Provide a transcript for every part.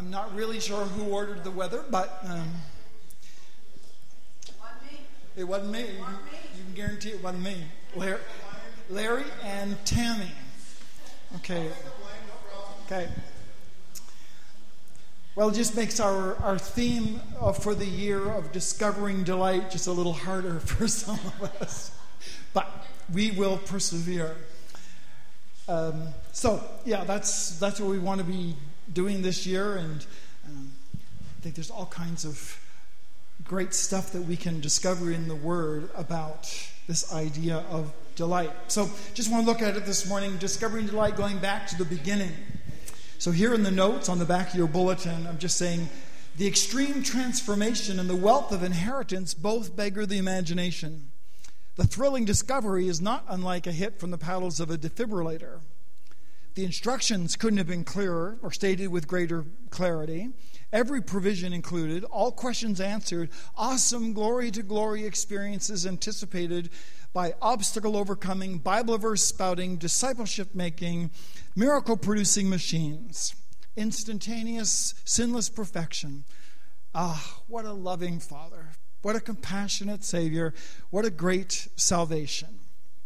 I'm not really sure who ordered the weather, but it wasn't me. You can guarantee it wasn't me. Larry and Tammy. Okay. Well, it just makes our theme for the year of discovering delight just a little harder for some of us. But we will persevere. That's what we want to be doing this year. And I think there's all kinds of great stuff that we can discover in the Word about this idea of delight. So just want to look at it this morning, discovering delight, going back to the beginning. So here in the notes on the back of your bulletin, I'm just saying, the extreme transformation and the wealth of inheritance both beggar the imagination. The thrilling discovery is not unlike a hit from the paddles of a defibrillator. The instructions couldn't have been clearer or stated with greater clarity. Every provision included, all questions answered, awesome glory-to-glory experiences anticipated by obstacle-overcoming, Bible verse spouting, discipleship-making, miracle-producing machines. Instantaneous, sinless perfection. Ah, what a loving Father. What a compassionate Savior. What a great salvation.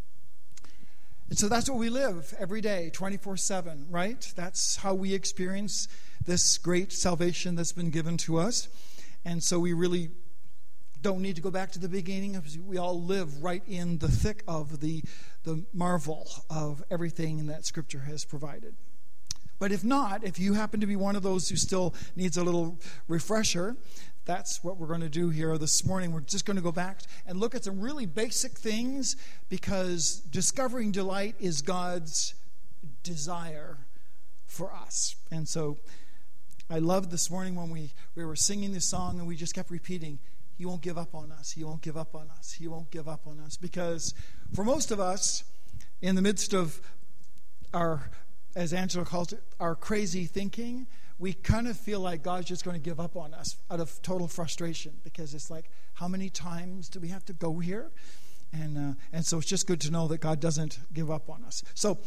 And so that's what we live every day, 24/7, right? That's how we experience this great salvation that's been given to us. And so we really don't need to go back to the beginning. We all live right in the thick of the marvel of everything that Scripture has provided. But if not, if you happen to be one of those who still needs a little refresher, that's what we're going to do here this morning. We're just going to go back and look at some really basic things, because discovering delight is God's desire for us. And so I loved this morning when we were singing this song and we just kept repeating, He won't give up on us. He won't give up on us. He won't give up on us. Because for most of us, in the midst of our, as Angela calls it, our crazy thinking, we kind of feel like God's just going to give up on us out of total frustration, because it's like, how many times do we have to go here? And so it's just good to know that God doesn't give up on us. So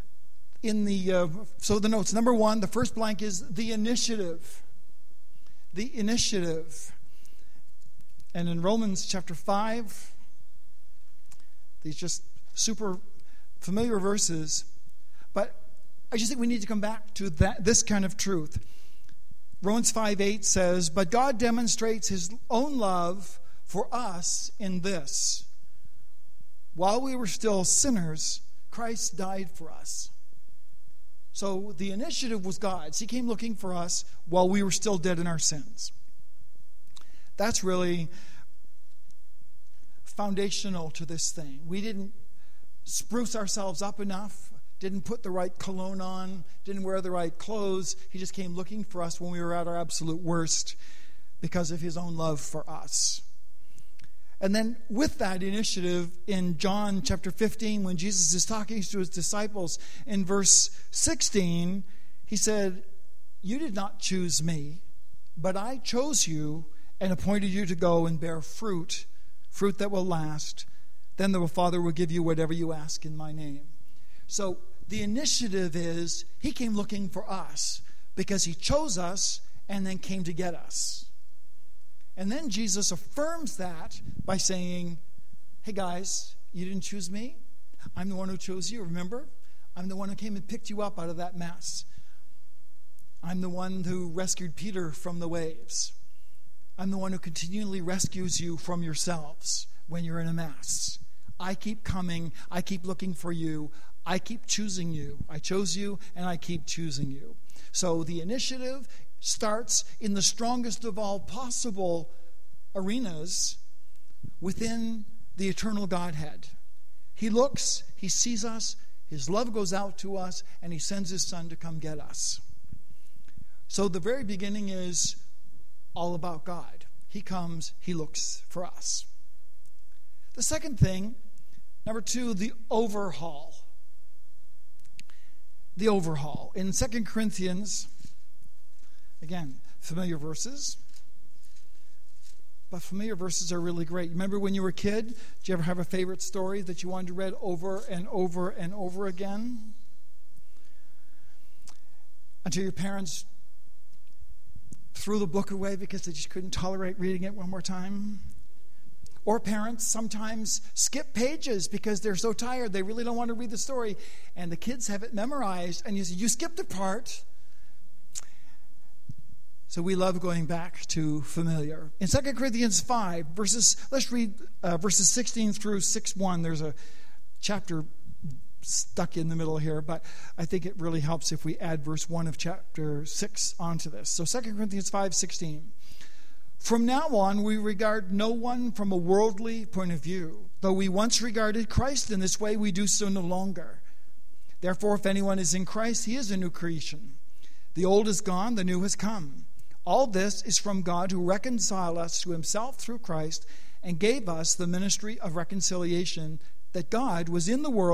the notes, number one, the first blank is the initiative. The initiative. And in Romans chapter 5, these just super familiar verses, but I just think we need to come back to this kind of truth. Romans 5:8 says, but God demonstrates His own love for us in this: while we were still sinners, Christ died for us. So the initiative was God's. He came looking for us while we were still dead in our sins. That's really foundational to this thing. We didn't spruce ourselves up enough, didn't put the right cologne on, didn't wear the right clothes. He just came looking for us when we were at our absolute worst because of His own love for us. And then with that initiative, in John chapter 15, when Jesus is talking to His disciples, in verse 16, He said, you did not choose me, but I chose you and appointed you to go and bear fruit that will last. Then the Father will give you whatever you ask in my name. So the initiative is He came looking for us because He chose us and then came to get us. And then Jesus affirms that by saying, hey guys, you didn't choose me. I'm the one who chose you, remember? I'm the one who came and picked you up out of that mess. I'm the one who rescued Peter from the waves. I'm the one who continually rescues you from yourselves when you're in a mess. I keep coming. I keep looking for you. I keep choosing you. I chose you, and I keep choosing you. So the initiative starts in the strongest of all possible arenas within the eternal Godhead. He looks, He sees us, His love goes out to us, and He sends His Son to come get us. So the very beginning is all about God. He comes, He looks for us. The second thing, number two, the overhaul. The overhaul. In 2 Corinthians, again, familiar verses. But familiar verses are really great. Remember when you were a kid, did you ever have a favorite story that you wanted to read over and over and over again? Until your parents threw the book away because they just couldn't tolerate reading it one more time. Or parents sometimes skip pages because they're so tired they really don't want to read the story, and the kids have it memorized, and you say, you skipped a part. So we love going back to familiar. In 2 Corinthians 5, let's read verses 16 through 6:1. There's a chapter stuck in the middle here, but I think it really helps if we add verse 1 of chapter 6 onto this. So 2 Corinthians 5:16. From now on, we regard no one from a worldly point of view. Though we once regarded Christ in this way, we do so no longer. Therefore, if anyone is in Christ, he is a new creation. The old is gone, the new has come. All this is from God, who reconciled us to himself through Christ and gave us the ministry of reconciliation, that God was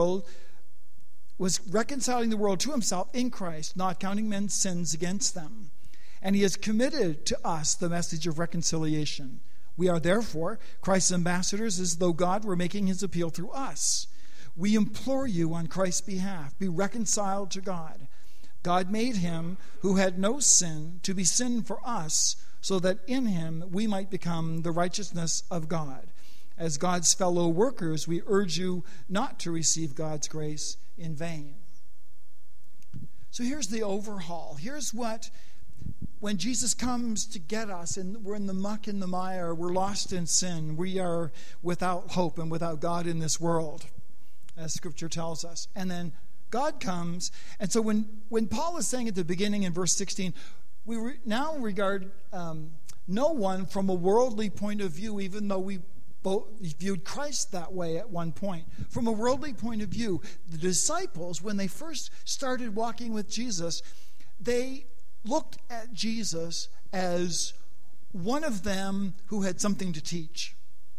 reconciling the world to himself in Christ, not counting men's sins against them. And he has committed to us the message of reconciliation. We are therefore Christ's ambassadors, as though God were making his appeal through us. We implore you on Christ's behalf, be reconciled to God. God made him who had no sin to be sin for us, so that in him we might become the righteousness of God. As God's fellow workers, we urge you not to receive God's grace in vain. So here's the overhaul. Here's what, when Jesus comes to get us, and we're in the muck and the mire, we're lost in sin, we are without hope and without God in this world, as Scripture tells us. And then God comes, and so when Paul is saying at the beginning in verse 16, we now regard no one from a worldly point of view, even though we both viewed Christ that way at one point. From a worldly point of view, the disciples, when they first started walking with Jesus, they looked at Jesus as one of them who had something to teach.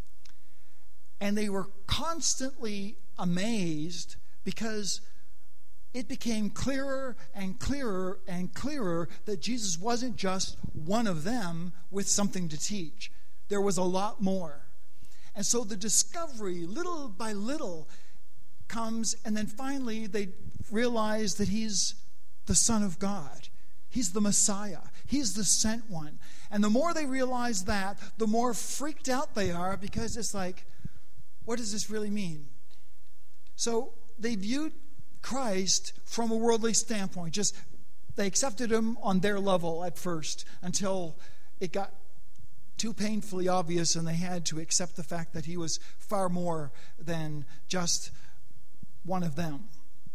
And they were constantly amazed because it became clearer and clearer and clearer that Jesus wasn't just one of them with something to teach. There was a lot more. And so the discovery, little by little, comes, and then finally they realize that he's the Son of God. He's the Messiah. He's the sent one. And the more they realize that, the more freaked out they are, because it's like, what does this really mean? So they viewed Christ from a worldly standpoint. Just they accepted him on their level at first, until it got too painfully obvious and they had to accept the fact that he was far more than just one of them.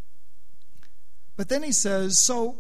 But then he says, so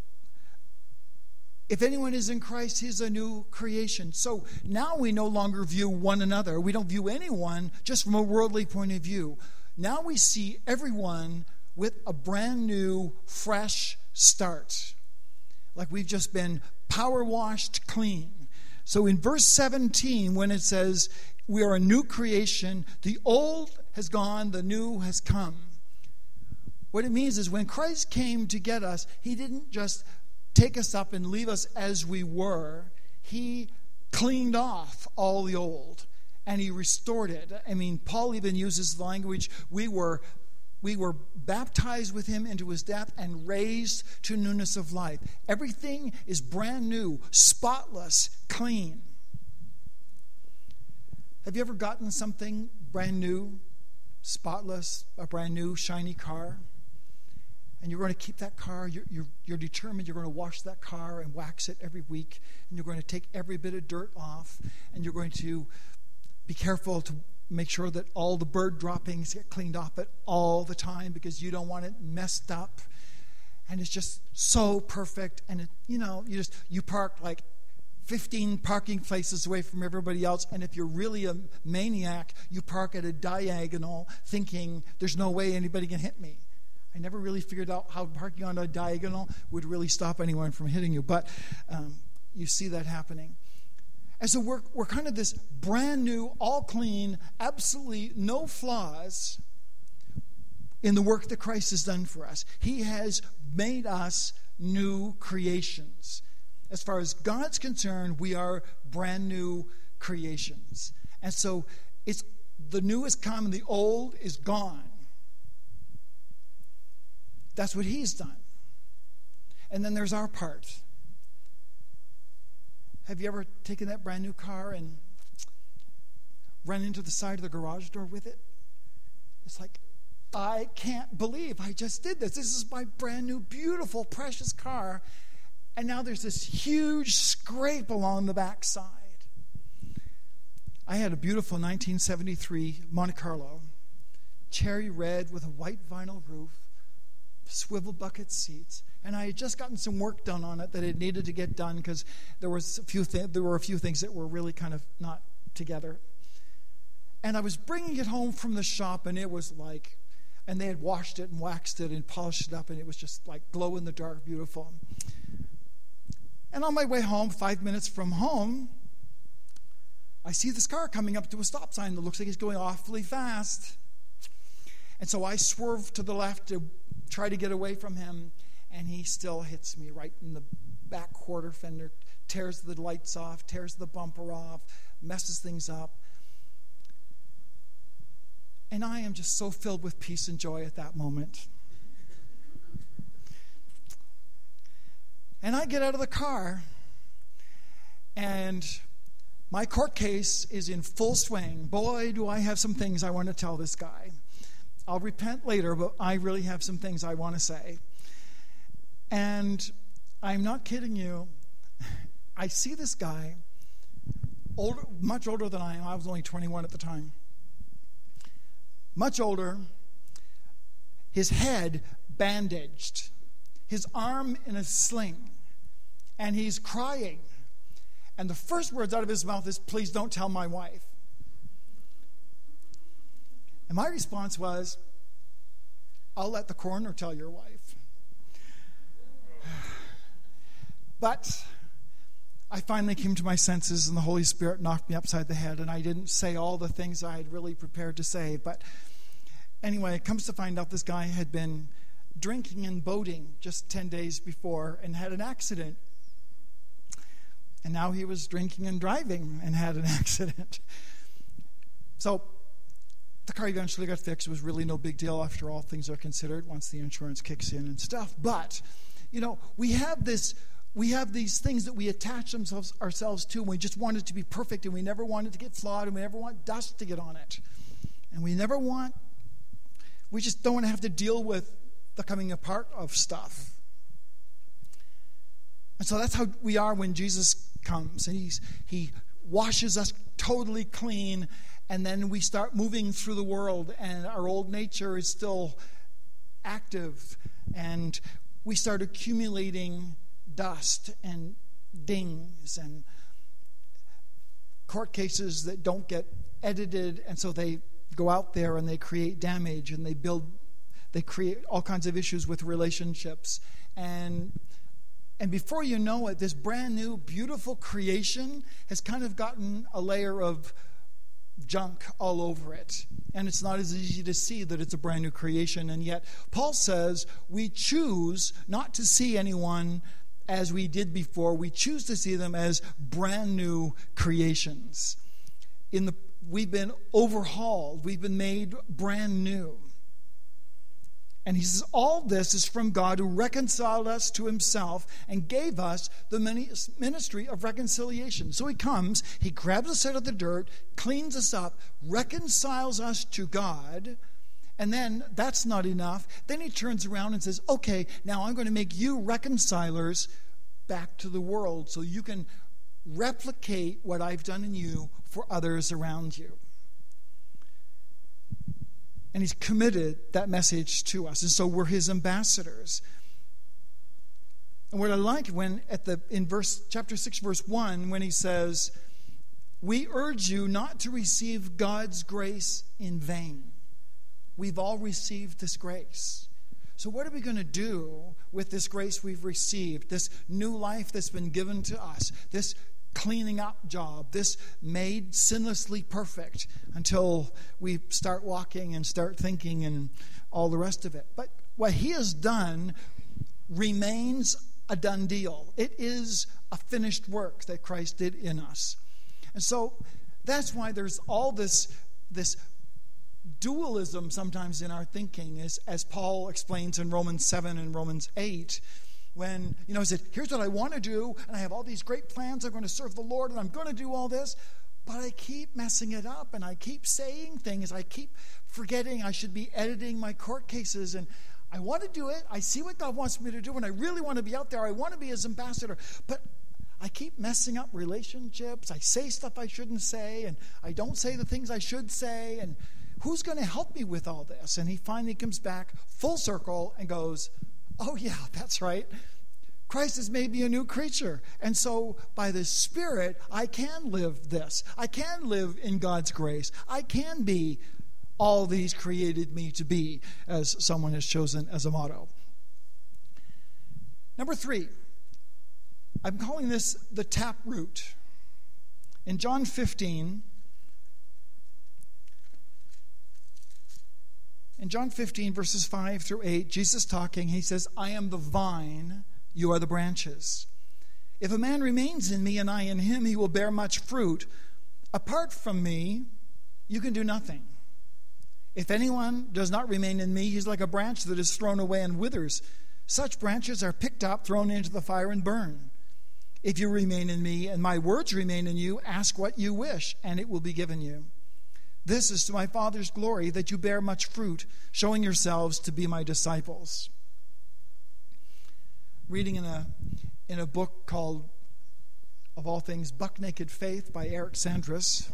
if anyone is in Christ, he's a new creation. So now we no longer view one another. We don't view anyone just from a worldly point of view. Now we see everyone with a brand new, fresh start. Like we've just been power washed clean. So in verse 17, when it says we are a new creation, the old has gone, the new has come. What it means is when Christ came to get us, he didn't just take us up and leave us as we were. He cleaned off all the old and he restored it. I mean, Paul even uses the language, we were baptized with him into his death and raised to newness of life. Everything is brand new, spotless, clean. Have you ever gotten something brand new, spotless, a brand new shiny car? And you're going to keep that car, you're determined you're going to wash that car and wax it every week, and you're going to take every bit of dirt off, and you're going to be careful to make sure that all the bird droppings get cleaned off it all the time, because you don't want it messed up. And it's just so perfect. And it, you park like 15 parking places away from everybody else. And if you're really a maniac, you park at a diagonal thinking there's no way anybody can hit me. I never really figured out how parking on a diagonal would really stop anyone from hitting you. But you see that happening. And so we're kind of this brand new, all clean, absolutely no flaws in the work that Christ has done for us. He has made us new creations. As far as God's concerned, we are brand new creations. And so it's the new has come and the old is gone. That's what he's done. And then there's our part. Have you ever taken that brand new car and run into the side of the garage door with it? It's like, I can't believe I just did this. This is my brand new, beautiful, precious car. And now there's this huge scrape along the backside. I had a beautiful 1973 Monte Carlo, cherry red with a white vinyl roof, swivel bucket seats, and I had just gotten some work done on it that it needed to get done because there were a few things that were really kind of not together. And I was bringing it home from the shop, and it was like, and they had washed it and waxed it and polished it up, and it was just like glow in the dark, beautiful. And on my way home, 5 minutes from home, I see this car coming up to a stop sign that looks like it's going awfully fast. And so I swerve to the left to try to get away from him, and he still hits me right in the back quarter fender, tears the lights off, tears the bumper off, messes things up. And I am just so filled with peace and joy at that moment. And I get out of the car, and my court case is in full swing. Boy, do I have some things I want to tell this guy. I'll repent later, but I really have some things I want to say. And I'm not kidding you. I see this guy, much older than I am. I was only 21 at the time. Much older, his head bandaged, his arm in a sling, and he's crying. And the first words out of his mouth is, "Please don't tell my wife." And my response was, "I'll let the coroner tell your wife." But I finally came to my senses, and the Holy Spirit knocked me upside the head, and I didn't say all the things I had really prepared to say. But anyway, it comes to find out this guy had been drinking and boating just 10 days before and had an accident. And now he was drinking and driving and had an accident. So the car eventually got fixed. It was really no big deal after all things are considered once the insurance kicks in and stuff. But, we have these things that we attach ourselves to, and we just want it to be perfect, and we never want it to get flawed, and we never want dust to get on it. And we just don't want to have to deal with the coming apart of stuff. And so that's how we are when Jesus comes, and he washes us totally clean, and then we start moving through the world, and our old nature is still active, and we start accumulating dust and dings and court cases that don't get edited, and so they go out there and they create damage, and they create all kinds of issues with relationships, and before you know it, this brand new, beautiful creation has kind of gotten a layer of junk all over it. And it's not as easy to see that it's a brand new creation. And yet, Paul says we choose not to see anyone as we did before. We choose to see them as brand new creations. We've been overhauled. We've been made brand new. And he says, all this is from God who reconciled us to himself and gave us the ministry of reconciliation. So he comes, he grabs us out of the dirt, cleans us up, reconciles us to God, and then that's not enough. Then he turns around and says, okay, now I'm going to make you reconcilers back to the world so you can replicate what I've done in you for others around you. And he's committed that message to us. And so we're his ambassadors. And what I like in chapter 6, verse 1, when he says, we urge you not to receive God's grace in vain. We've all received this grace. So what are we going to do with this grace we've received, this new life that's been given to us, this cleaning up job, this made sinlessly perfect until we start walking and start thinking and all the rest of it? But what he has done remains a done deal. It is a finished work that Christ did in us. And so that's why there's all this dualism sometimes in our thinking, as Paul explains in Romans 7 and Romans 8, when, I said, here's what I want to do, and I have all these great plans. I'm going to serve the Lord, and I'm going to do all this. But I keep messing it up, and I keep saying things. I keep forgetting I should be editing my court cases, and I want to do it. I see what God wants me to do, and I really want to be out there. I want to be his ambassador. But I keep messing up relationships. I say stuff I shouldn't say, and I don't say the things I should say, and who's going to help me with all this? And he finally comes back full circle and goes, oh yeah, that's right. Christ has made me a new creature. And so by the Spirit, I can live this. I can live in God's grace. I can be all these created me to be, as someone has chosen as a motto. Number 3, I'm calling this the taproot. In John 15, verses 5 through 8, Jesus talking, he says, I am the vine, you are the branches. If a man remains in me and I in him, he will bear much fruit. Apart from me, you can do nothing. If anyone does not remain in me, he's like a branch that is thrown away and withers. Such branches are picked up, thrown into the fire, and burned. If you remain in me and my words remain in you, ask what you wish, and it will be given you. This is to my Father's glory, that you bear much fruit, showing yourselves to be my disciples. Reading in a book called, of all things, Buck Naked Faith by Eric Sanders.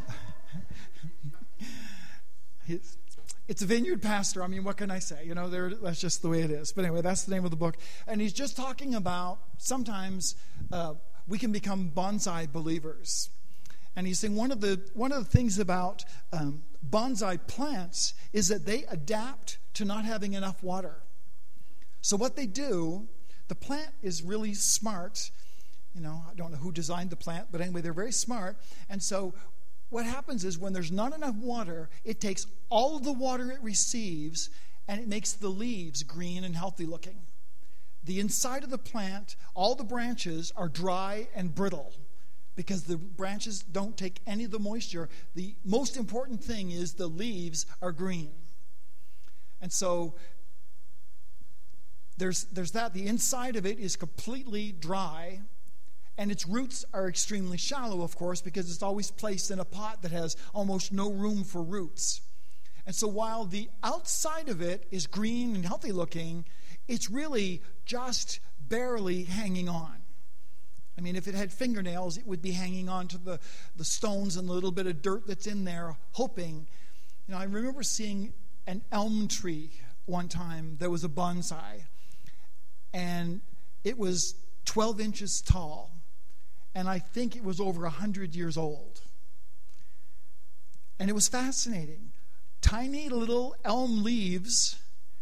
It's a vineyard pastor. I mean, what can I say? That's just the way it is. But anyway, that's the name of the book. And he's just talking about sometimes we can become bonsai believers. And he's saying one of the things about bonsai plants is that they adapt to not having enough water. So what they do, the plant is really smart. I don't know who designed the plant, but anyway, they're very smart. And so what happens is when there's not enough water, it takes all of the water it receives and it makes the leaves green and healthy looking. The inside of the plant, all the branches are dry and brittle because the branches don't take any of the moisture. The most important thing is the leaves are green. And so there's that. The inside of it is completely dry. And its roots are extremely shallow, of course, because it's always placed in a pot that has almost no room for roots. And so while the outside of it is green and healthy looking, it's really just barely hanging on. I mean, if it had fingernails, it would be hanging on to the stones and the little bit of dirt that's in there, hoping. I remember seeing an elm tree one time that was a bonsai. And it was 12 inches tall. And I think it was over 100 years old. And it was fascinating. Tiny little elm leaves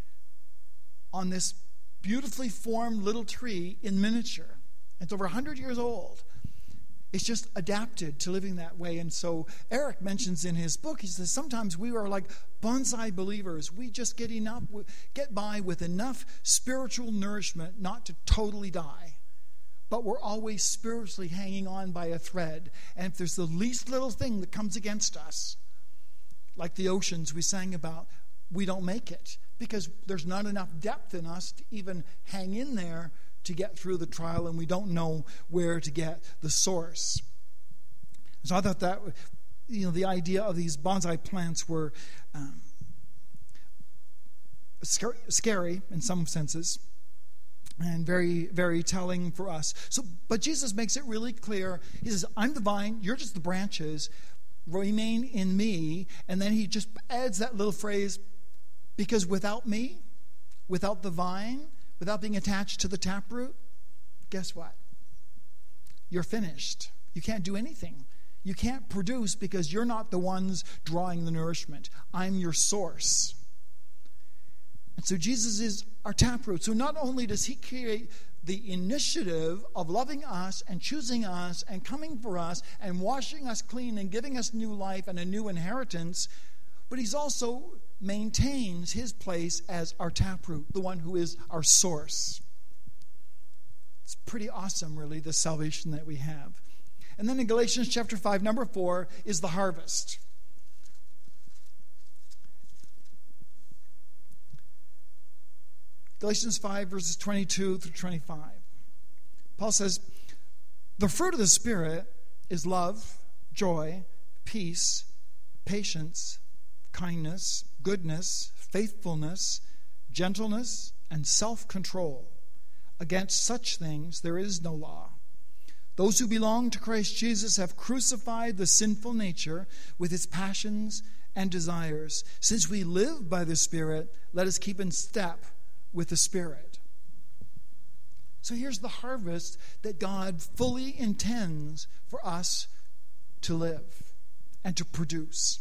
on this beautifully formed little tree in miniature. It's over 100 years old. It's just adapted to living that way. And so Eric mentions in his book, he says, sometimes we are like bonsai believers. We just get by with enough spiritual nourishment not to totally die. But we're always spiritually hanging on by a thread. And if there's the least little thing that comes against us, like the oceans we sang about, we don't make it. Because there's not enough depth in us to even hang in there to get through the trial, and we don't know where to get the source. So I thought that, the idea of these bonsai plants were scary in some senses, and very, very telling for us. But Jesus makes it really clear. He says, I'm the vine, you're just the branches. Remain in me. And then he just adds that little phrase, because without me, without the vine, without being attached to the taproot, guess what? You're finished. You can't do anything. You can't produce because you're not the ones drawing the nourishment. I'm your source. And so Jesus is our taproot. So not only does he create the initiative of loving us and choosing us and coming for us and washing us clean and giving us new life and a new inheritance, but he's also maintains his place as our taproot, the one who is our source. It's pretty awesome, really, the salvation that we have. And then in Galatians chapter 5, number 4, is the harvest. Galatians 5, verses 22 through 25. Paul says, the fruit of the Spirit is love, joy, peace, patience, kindness, goodness, faithfulness, gentleness, and self-control. Against such things there is no law. Those who belong to Christ Jesus have crucified the sinful nature with its passions and desires. Since we live by the Spirit, let us keep in step with the Spirit. So here's the harvest that God fully intends for us to live and to produce.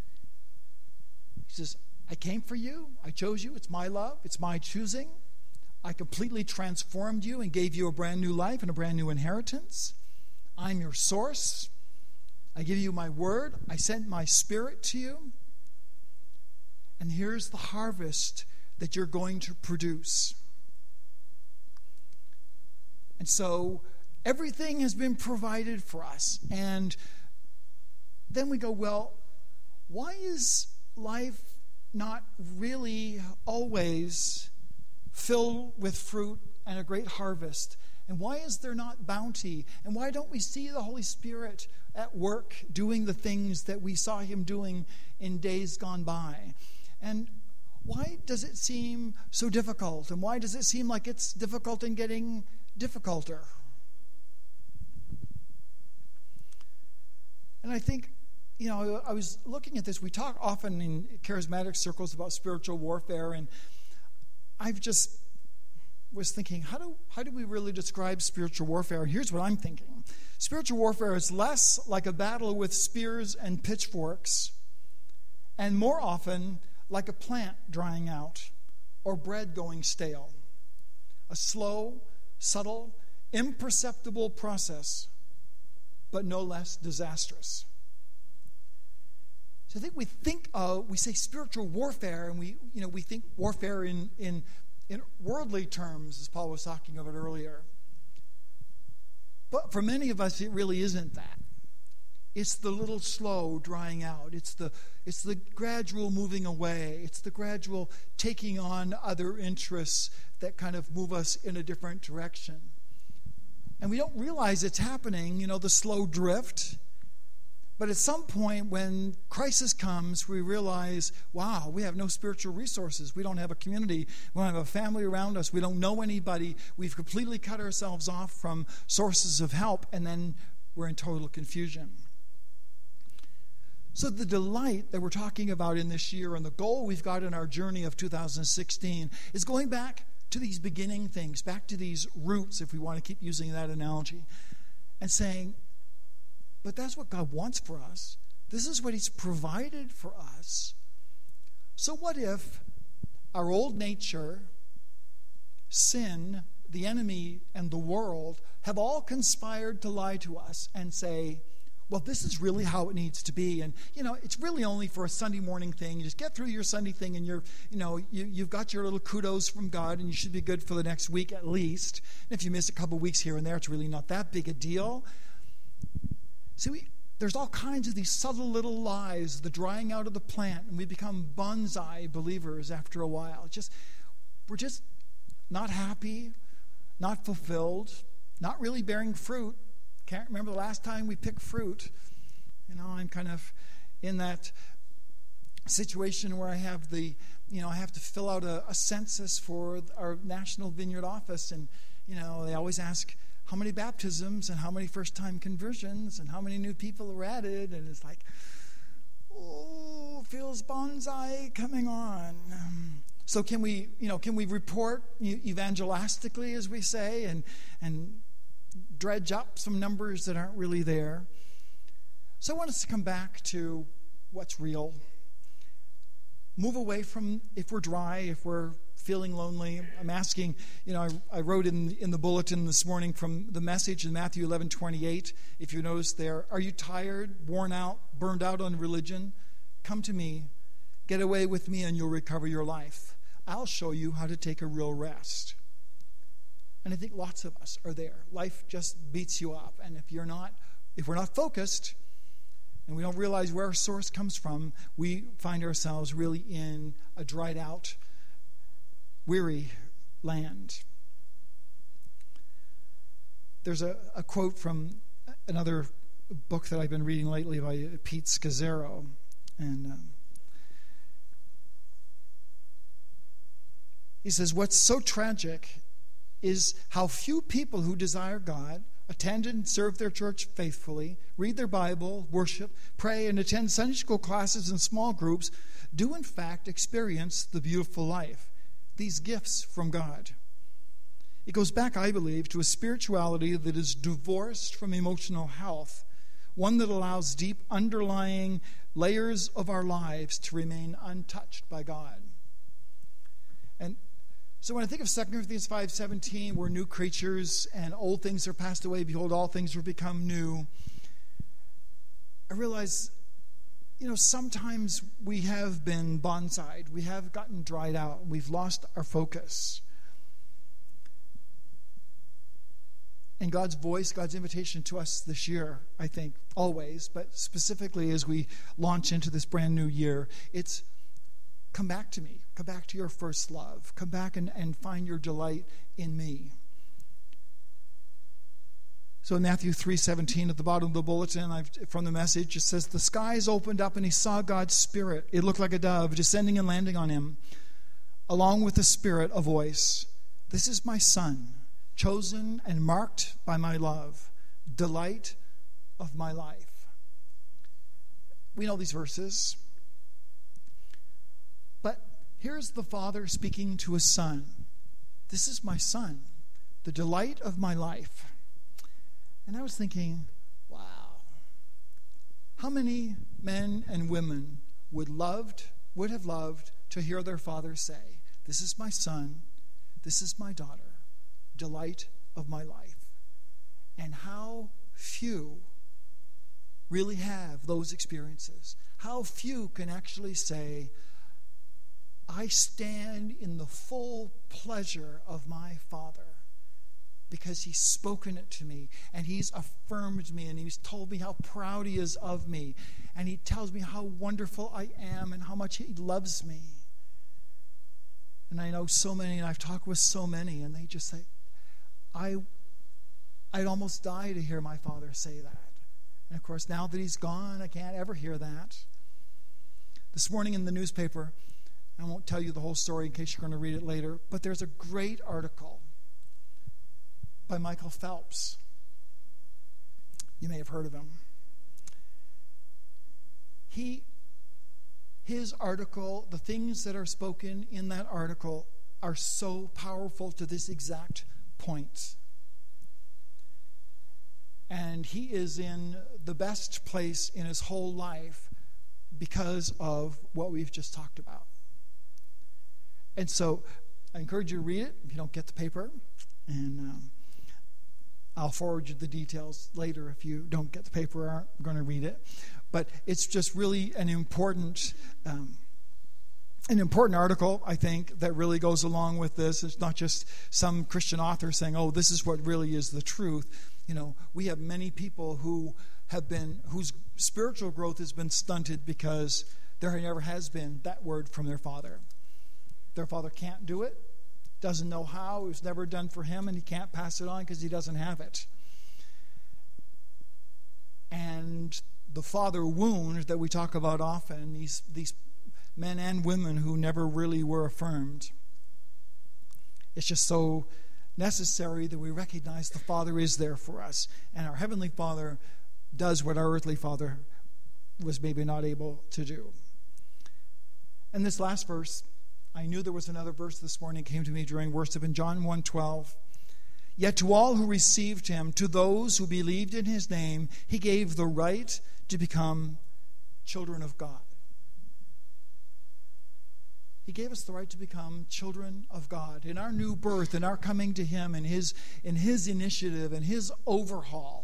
He says, I came for you. I chose you. It's my love. It's my choosing. I completely transformed you and gave you a brand new life and a brand new inheritance. I'm your source. I give you my word. I sent my Spirit to you. And here's the harvest that you're going to produce. And so everything has been provided for us. And then we go, well, why is life not really always filled with fruit and a great harvest? And why is there not bounty? And why don't we see the Holy Spirit at work doing the things that we saw him doing in days gone by? And why does it seem so difficult? And why does it seem like it's difficult and getting difficulter? And I think, I was looking at this. We talk often in charismatic circles about spiritual warfare, and I've just was thinking, how do we really describe spiritual warfare? And here's what I'm thinking. Spiritual warfare is less like a battle with spears and pitchforks, and more often like a plant drying out or bread going stale. A slow, subtle, imperceptible process, but no less disastrous. So I think we say spiritual warfare, and we think warfare in worldly terms, as Paul was talking about earlier. But for many of us, it really isn't that. It's the little slow drying out. It's the gradual moving away. It's the gradual taking on other interests that kind of move us in a different direction. And we don't realize it's happening, the slow drift. But at some point when crisis comes, we realize, wow, we have no spiritual resources. We don't have a community. We don't have a family around us. We don't know anybody. We've completely cut ourselves off from sources of help, and then we're in total confusion. So the delight that we're talking about in this year and the goal we've got in our journey of 2016 is going back to these beginning things, back to these roots, if we want to keep using that analogy, and saying, but that's what God wants for us. This is what he's provided for us. So what if our old nature, sin, the enemy, and the world have all conspired to lie to us and say, well, this is really how it needs to be. And, it's really only for a Sunday morning thing. You just get through your Sunday thing and you've got your little kudos from God, and you should be good for the next week at least. And if you miss a couple weeks here and there, it's really not that big a deal. See, there's all kinds of these subtle little lies, the drying out of the plant, and we become bonsai believers after a while. We're just not happy, not fulfilled, not really bearing fruit. Can't remember the last time we picked fruit. I'm kind of in that situation where I have I have to fill out a census for our National Vineyard office, and they always ask how many baptisms and how many first-time conversions and how many new people are added, and it's like, feels bonsai coming on. So can we report evangelistically, as we say, and dredge up some numbers that aren't really there? So I want us to come back to what's real. Move away from if we're dry, if we're feeling lonely. I'm asking, I wrote in the bulletin this morning from the Message in Matthew 11:28. If you notice there, are you tired, worn out, burned out on religion? Come to me, get away with me, and you'll recover your life. I'll show you how to take a real rest. And I think lots of us are there. Life just beats you up, and if we're not focused, and we don't realize where our source comes from, we find ourselves really in a dried out, weary land. There's a quote from another book that I've been reading lately by Pete Scazzero, and he says, what's so tragic is how few people who desire God, attend and serve their church faithfully, read their Bible, worship, pray, and attend Sunday school classes and small groups, do in fact experience the beautiful life, these gifts from God. It goes back, I believe, to a spirituality that is divorced from emotional health, one that allows deep underlying layers of our lives to remain untouched by God. And so when I think of 2 Corinthians 5:17, we're new creatures and old things are passed away, behold, all things will become new, I realize, sometimes we have been bonsai'd, we have gotten dried out, we've lost our focus. And God's voice, God's invitation to us this year, I think, always, but specifically as we launch into this brand new year, it's come back to me. Come back to your first love. Come back and find your delight in me. So in Matthew 3:17, at the bottom of the bulletin from the Message, it says, the skies opened up and he saw God's Spirit. It looked like a dove descending and landing on him. Along with the Spirit, a voice. This is my Son, chosen and marked by my love, delight of my life. We know these verses. But here's the Father speaking to his Son. This is my Son, the delight of my life. And I was thinking, wow, how many men and women would have loved to hear their father say, this is my son, this is my daughter, delight of my life. And how few really have those experiences. How few can actually say, I stand in the full pleasure of my Father because he's spoken it to me and he's affirmed me and he's told me how proud he is of me and he tells me how wonderful I am and how much he loves me. And I know so many, and I've talked with so many, and they just say, I'd almost die to hear my Father say that. And of course, now that he's gone, I can't ever hear that. This morning in the newspaper, I won't tell you the whole story in case you're going to read it later, but there's a great article by Michael Phelps. You may have heard of him. His article, the things that are spoken in that article are so powerful to this exact point. And he is in the best place in his whole life because of what we've just talked about. And so I encourage you to read it if you don't get the paper. And I'll forward you the details later if you don't get the paper or aren't going to read it. But it's just really an important article, I think, that really goes along with this. It's not just some Christian author saying, oh, this is what really is the truth. We have many people whose spiritual growth has been stunted because there never has been that word from their father. Their father can't do it, doesn't know how, it was never done for him, and he can't pass it on because he doesn't have it. And the father wound that we talk about often, these men and women who never really were affirmed, it's just so necessary that we recognize the Father is there for us. And our Heavenly Father does what our earthly father was maybe not able to do. And this last verse, I knew there was another verse this morning, came to me during worship in John 1:12. Yet to all who received him, to those who believed in his name, he gave the right to become children of God. He gave us the right to become children of God. In our new birth, in our coming to him, in his initiative, and his overhaul,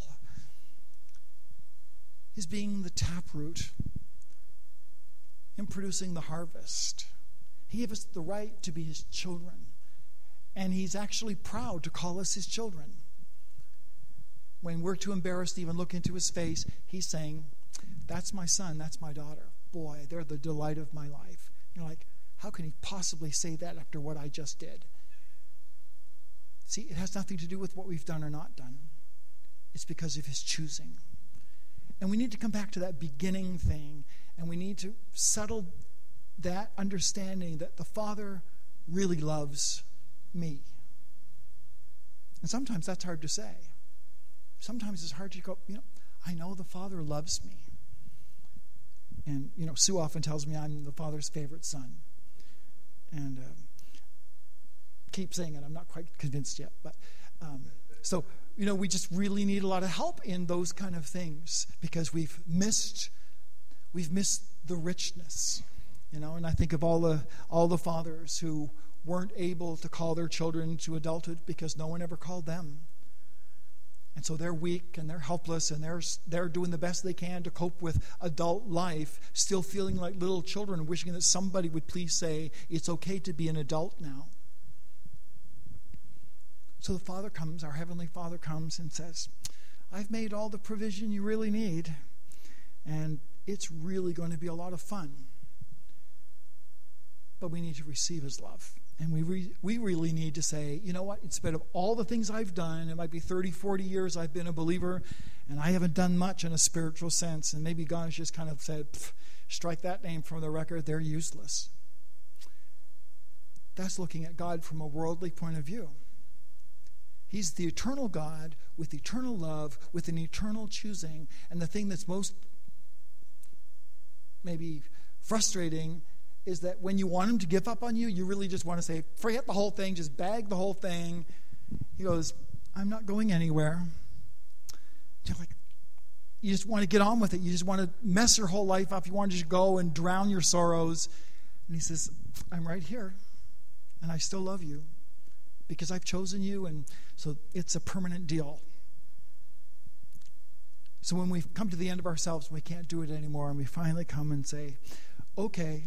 his being the taproot, him producing the harvest. He gave us the right to be his children. And he's actually proud to call us his children. When we're too embarrassed to even look into his face, he's saying, that's my son, that's my daughter. Boy, they're the delight of my life. You're like, how can he possibly say that after what I just did? See, it has nothing to do with what we've done or not done. it's because of his choosing. And we need to come back to that beginning thing, and we need to settle that understanding that the Father really loves me. And sometimes that's hard to say. Sometimes it's hard to go, I know the Father loves me. And, Sue often tells me I'm the Father's favorite son. And keep saying it. I'm not quite convinced yet. But so, we just really need a lot of help in those kind of things because we've missed the richness. And I think of all the fathers who weren't able to call their children to adulthood because no one ever called them. And so they're weak and they're helpless and they're doing the best they can to cope with adult life, still feeling like little children, wishing that somebody would please say, it's okay to be an adult now. So our Heavenly Father comes and says, I've made all the provision you really need, and it's really going to be a lot of fun. But we need to receive his love. And we really need to say, you know what, in spite of all the things I've done, it might be 30, 40 years I've been a believer, and I haven't done much in a spiritual sense, and maybe God has just kind of said, strike that name from the record, they're useless. That's looking at God from a worldly point of view. He's the eternal God with eternal love, with an eternal choosing, and the thing that's most maybe frustrating is that when you want him to give up on you, you really just want to say, forget the whole thing, just bag the whole thing. He goes, I'm not going anywhere. You just want to get on with it. You just want to mess your whole life up. You want to just go and drown your sorrows. And he says, I'm right here, and I still love you because I've chosen you, and so it's a permanent deal. So when we come to the end of ourselves, we can't do it anymore, and we finally come and say, okay,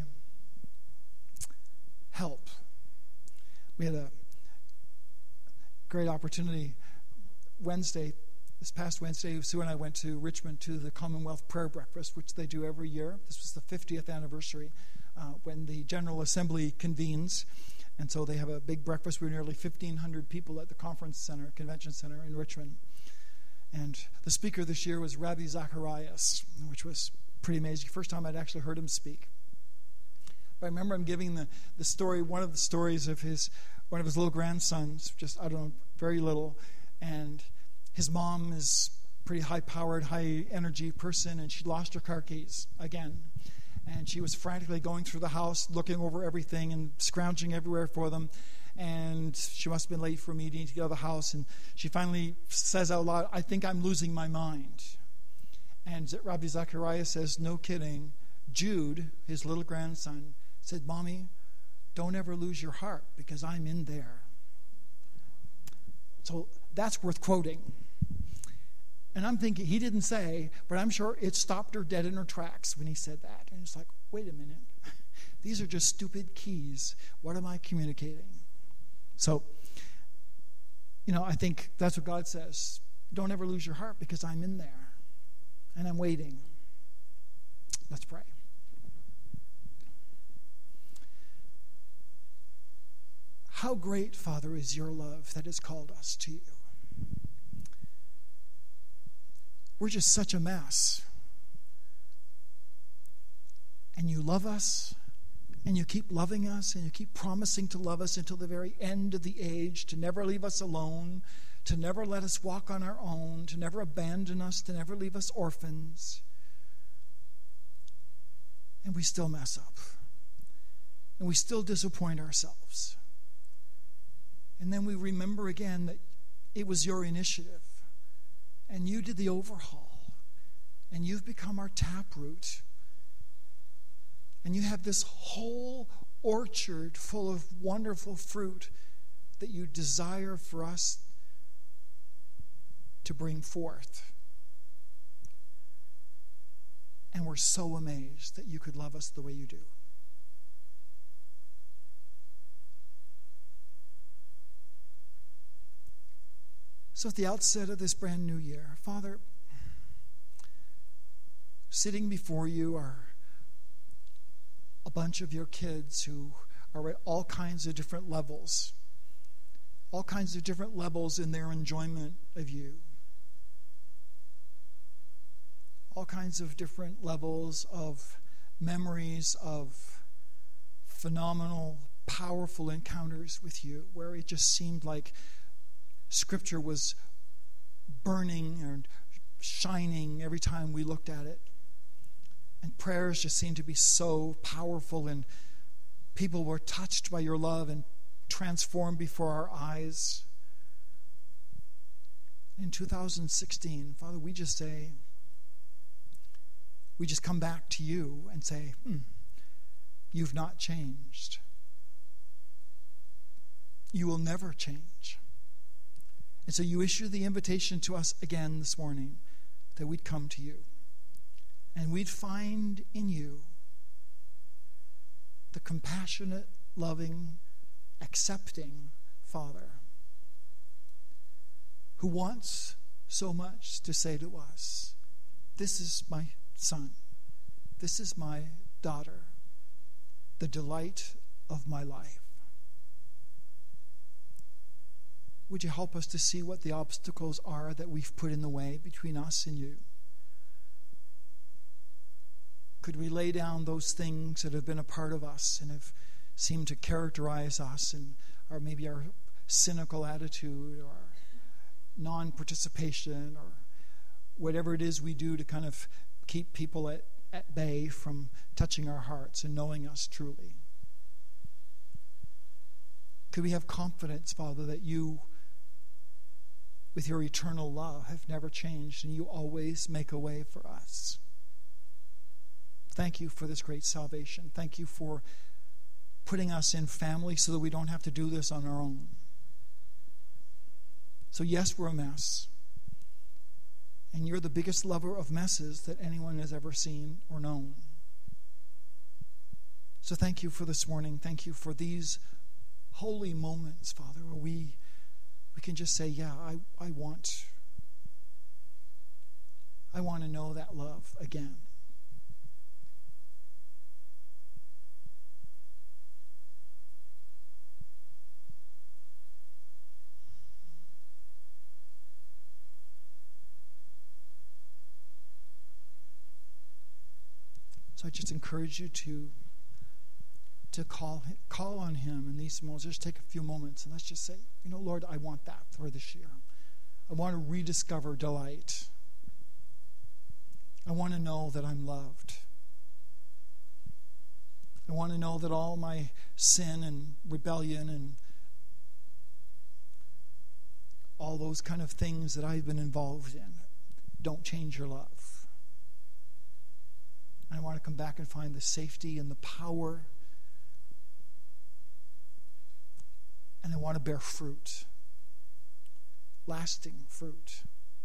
help. We had a great opportunity this past Wednesday, Sue and I went to Richmond to the Commonwealth Prayer Breakfast, which they do every year. This was the 50th anniversary when the General Assembly convenes. And so they have a big breakfast. We were nearly 1,500 people at the convention center in Richmond. And the speaker this year was Rabbi Zacharias, which was pretty amazing. First time I'd actually heard him speak. But I remember him giving the story, one of the stories of one of his little grandsons, just, very little. And his mom is a pretty high-powered, high-energy person, and she lost her car keys again. And she was frantically going through the house, looking over everything and scrounging everywhere for them. And she must have been late for a meeting to get out of the house. And she finally says out loud, I think I'm losing my mind. And Rabbi Zacharias says, no kidding. Jude, his little grandson, said, Mommy, don't ever lose your heart because I'm in there. So that's worth quoting. And I'm thinking, he didn't say, but I'm sure it stopped her dead in her tracks when he said that. And it's like, wait a minute. These are just stupid keys. What am I communicating? So, I think that's what God says. Don't ever lose your heart because I'm in there. And I'm waiting. Let's pray. How great, Father, is your love that has called us to you. We're just such a mess. And you love us, and you keep loving us, and you keep promising to love us until the very end of the age, to never leave us alone, to never let us walk on our own, to never abandon us, to never leave us orphans. And we still mess up. And we still disappoint ourselves. And then we remember again that it was your initiative. And you did the overhaul. And you've become our taproot. And you have this whole orchard full of wonderful fruit that you desire for us to bring forth. And we're so amazed that you could love us the way you do. So at the outset of this brand new year, Father, sitting before you are a bunch of your kids who are at all kinds of different levels in their enjoyment of you. all kinds of different levels of memories of phenomenal, powerful encounters with you, where it just seemed like Scripture was burning and shining every time we looked at it. And prayers just seemed to be so powerful, and people were touched by your love and transformed before our eyes. In 2016, Father, we just come back to you and say, you've not changed. You will never change. And so you issue the invitation to us again this morning that we'd come to you and we'd find in you the compassionate, loving, accepting Father who wants so much to say to us, this is my son, this is my daughter, the delight of my life. Would you help us to see what the obstacles are that we've put in the way between us and you? Could we lay down those things that have been a part of us and have seemed to characterize us, and or maybe our cynical attitude or non-participation or whatever it is we do to kind of keep people at bay from touching our hearts and knowing us truly? Could we have confidence, Father, that you, with your eternal love, have never changed and you always make a way for us? Thank you for this great salvation. Thank you for putting us in family so that we don't have to do this on our own. So yes, we're a mess. And you're the biggest lover of messes that anyone has ever seen or known. So thank you for this morning. Thank you for these holy moments, Father, where we can just say, yeah, I want to know that love again. So I just encourage you to call on him in these moments. Just take a few moments and let's just say, Lord, I want that for this year. I want to rediscover delight. I want to know that I'm loved. I want to know that all my sin and rebellion and all those kind of things that I've been involved in don't change your love. I want to come back and find the safety and the power. And I want to bear fruit. Lasting fruit.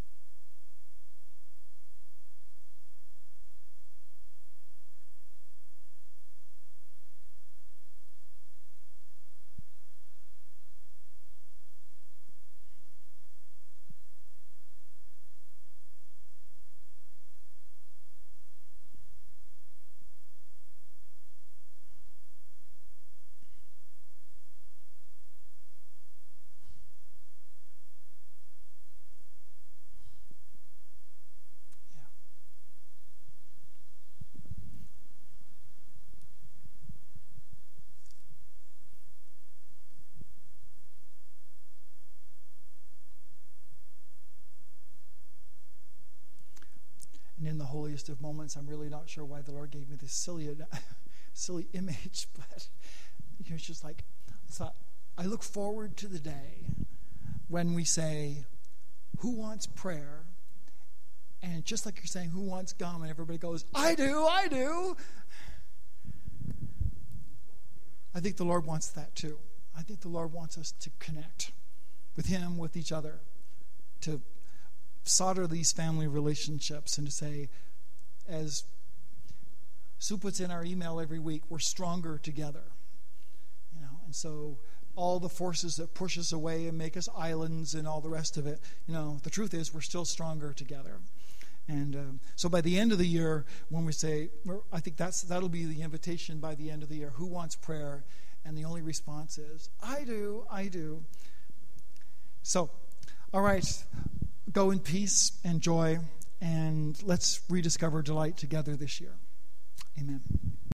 And in the holiest of moments, I'm really not sure why the Lord gave me this silly image, but it's just like, I look forward to the day when we say, who wants prayer? And just like you're saying, who wants gum? And everybody goes, I do. I think the Lord wants that too. I think the Lord wants us to connect with him, with each other, to solder these family relationships and to say, as Sue puts in our email every week, we're stronger together. And so all the forces that push us away and make us islands and all the rest of it, the truth is we're still stronger together. And so by the end of the year, when we say, I think that'll be the invitation by the end of the year, who wants prayer? And the only response is, I do. So, all right. Go in peace and joy and let's rediscover delight together this year. Amen.